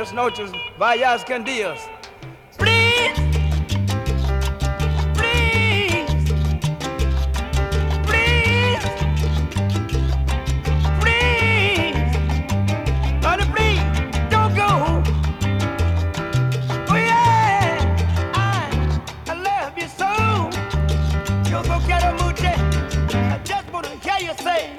Buenas noches, vayas con Dios. Please, please, please, please, honey, please, don't go. Oh yeah, I love you so. Yo no quiero mucho. I just wanna hear you say,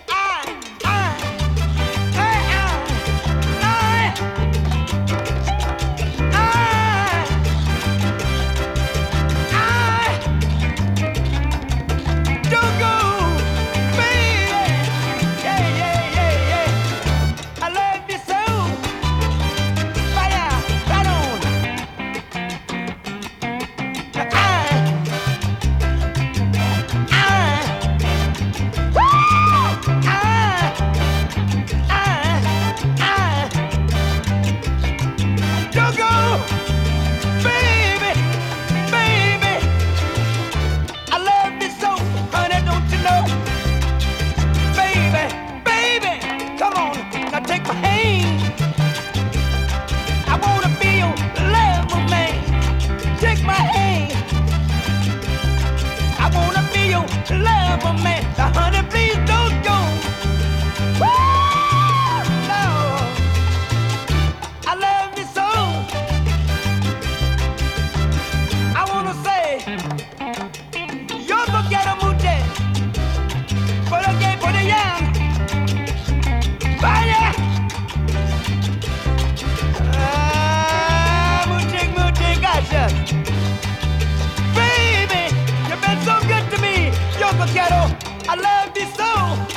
I love you so.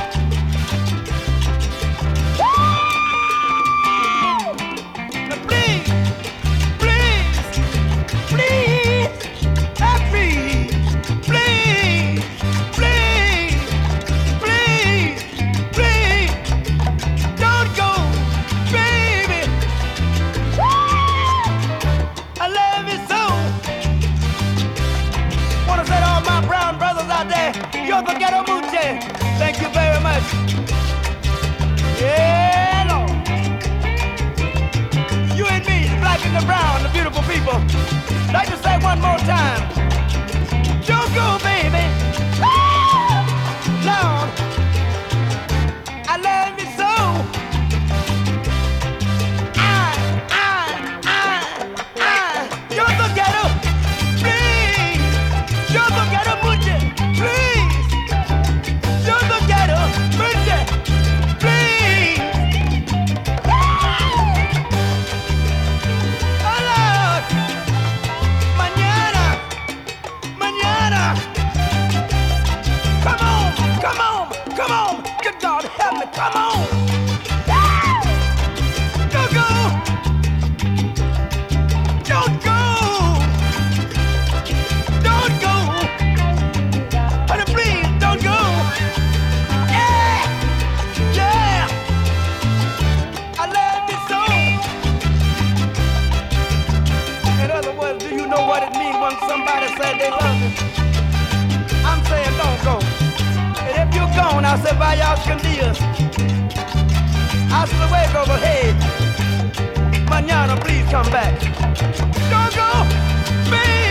Now please, please, please, please, please, please, please, please, don't go, baby. I love you so. Wanna say to all my brown brothers out there, yo te quiero mucho. Thank you very much. Yeah, Lord. You and me, the black and the brown, the beautiful people. Like to say one more time. Don't go, baby. Lord, I love you so. Yo te quiero. Please. Yo te quiero mucho. Please. Yo te quiero mucho. Please. Oh Lord. Mañana. Mañana. Come on. Come on. Come on. Good God help me. Come on. Don't go. Don't go. Don't go. Honey, please, don't go. Yeah. Yeah. I love you so. In other words, do you know what it means when somebody says they love you? I'm saying don't go. And if you're gone, I say vaya con Dios. Hasta luego, but hey, mañana please come back. Don't go, baby.